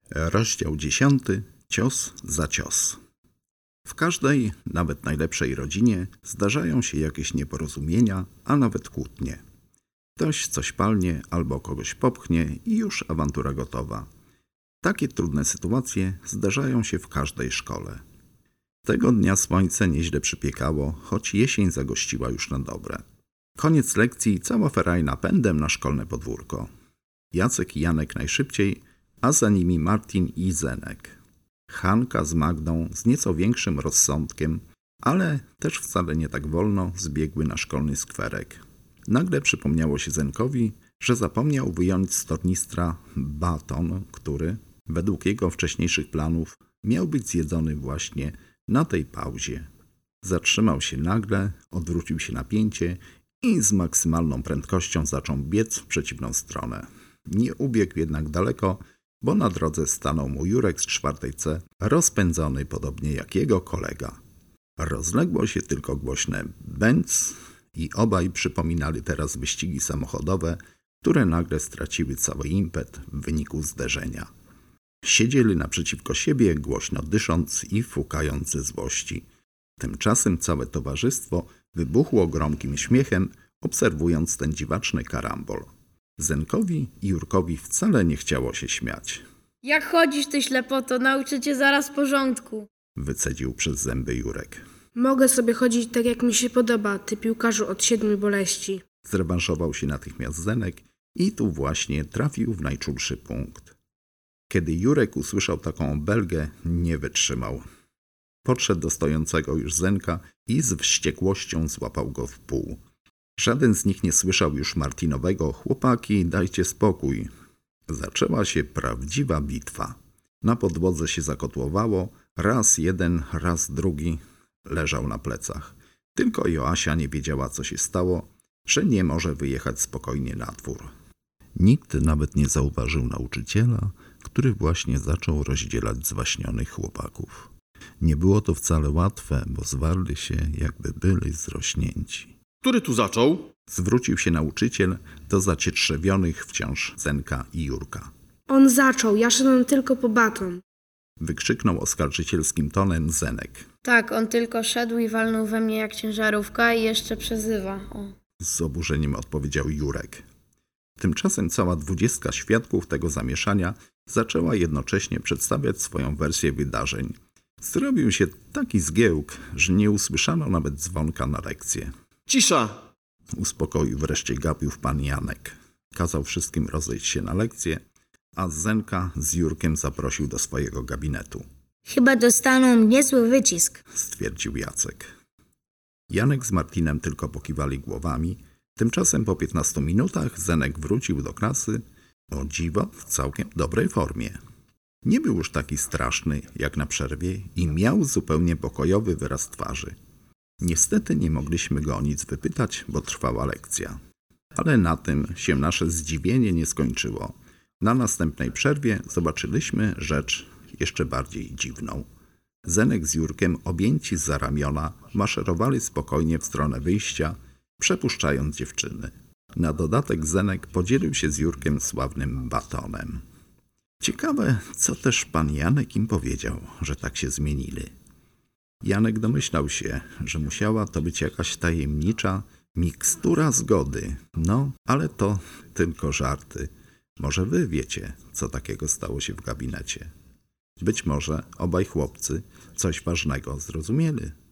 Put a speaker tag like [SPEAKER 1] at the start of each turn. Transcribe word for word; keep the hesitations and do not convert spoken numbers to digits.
[SPEAKER 1] Rozdział dziesiąty. Cios za cios. W każdej, nawet najlepszej rodzinie zdarzają się jakieś nieporozumienia, a nawet kłótnie. Ktoś coś palnie albo kogoś popchnie i już awantura gotowa. Takie trudne sytuacje zdarzają się w każdej szkole. Tego dnia słońce nieźle przypiekało, choć jesień zagościła już na dobre. Koniec lekcji, cała ferajna pędem na szkolne podwórko. Jacek i Janek najszybciej, a za nimi Martin i Zenek. Hanka z Magdą z nieco większym rozsądkiem, ale też wcale nie tak wolno, zbiegły na szkolny skwerek. Nagle przypomniało się Zenkowi, że zapomniał wyjąć z tornistra baton, który, według jego wcześniejszych planów, miał być zjedzony właśnie na tej pauzie. Zatrzymał się nagle, odwrócił się na pięcie i z maksymalną prędkością zaczął biec w przeciwną stronę. Nie ubiegł jednak daleko, bo na drodze stanął mu Jurek z czwartej C, rozpędzony podobnie jak jego kolega. Rozległo się tylko głośne bęc i obaj przypominali teraz wyścigi samochodowe, które nagle straciły cały impet w wyniku zderzenia. Siedzieli naprzeciwko siebie, głośno dysząc i fukając ze złości. Tymczasem całe towarzystwo wybuchło gromkim śmiechem, obserwując ten dziwaczny karambol. Zenkowi i Jurkowi wcale nie chciało się śmiać.
[SPEAKER 2] Jak chodzisz, ty ślepoto, nauczę cię zaraz porządku.
[SPEAKER 1] Wycedził przez zęby Jurek.
[SPEAKER 3] Mogę sobie chodzić tak, jak mi się podoba, ty piłkarzu od siedmiu boleści.
[SPEAKER 1] Zrewanżował się natychmiast Zenek i tu właśnie trafił w najczulszy punkt. Kiedy Jurek usłyszał taką obelgę, nie wytrzymał. Podszedł do stojącego już Zenka i z wściekłością złapał go w pół. Żaden z nich nie słyszał już Martinowego „chłopaki, dajcie spokój”. Zaczęła się prawdziwa bitwa. Na podłodze się zakotłowało, raz jeden, raz drugi leżał na plecach. Tylko Joasia nie wiedziała, co się stało, że nie może wyjechać spokojnie na dwór. Nikt nawet nie zauważył nauczyciela, który właśnie zaczął rozdzielać zwaśnionych chłopaków. Nie było to wcale łatwe, bo zwarli się, jakby byli zrośnięci.
[SPEAKER 4] Który tu zaczął?
[SPEAKER 1] Zwrócił się nauczyciel do zacietrzewionych wciąż Zenka i Jurka.
[SPEAKER 3] On zaczął, ja szedłem tylko po baton.
[SPEAKER 1] Wykrzyknął oskarżycielskim tonem Zenek.
[SPEAKER 2] Tak, on tylko szedł i walnął we mnie jak ciężarówka i jeszcze przezywa. O.
[SPEAKER 1] Z oburzeniem odpowiedział Jurek. Tymczasem cała dwudziestka świadków tego zamieszania zaczęła jednocześnie przedstawiać swoją wersję wydarzeń. Zrobił się taki zgiełk, że nie usłyszano nawet dzwonka na lekcję.
[SPEAKER 4] Cisza!
[SPEAKER 1] Uspokoił wreszcie gapiów pan Janek. Kazał wszystkim rozejść się na lekcję, a Zenka z Jurkiem zaprosił do swojego gabinetu.
[SPEAKER 5] Chyba dostaną niezły wycisk,
[SPEAKER 1] stwierdził Jacek. Janek z Martinem tylko pokiwali głowami. Tymczasem po piętnastu minutach Zenek wrócił do klasy, o dziwo, w całkiem dobrej formie. Nie był już taki straszny jak na przerwie i miał zupełnie pokojowy wyraz twarzy. Niestety nie mogliśmy go o nic wypytać, bo trwała lekcja. Ale na tym się nasze zdziwienie nie skończyło. Na następnej przerwie zobaczyliśmy rzecz jeszcze bardziej dziwną. Zenek z Jurkiem, objęci za ramiona, maszerowali spokojnie w stronę wyjścia, przepuszczając dziewczyny. Na dodatek Zenek podzielił się z Jurkiem sławnym batonem. Ciekawe, co też pan Janek im powiedział, że tak się zmienili. Janek domyślał się, że musiała to być jakaś tajemnicza mikstura zgody. No, ale to tylko żarty. Może wy wiecie, co takiego stało się w gabinecie. Być może obaj chłopcy coś ważnego zrozumieli.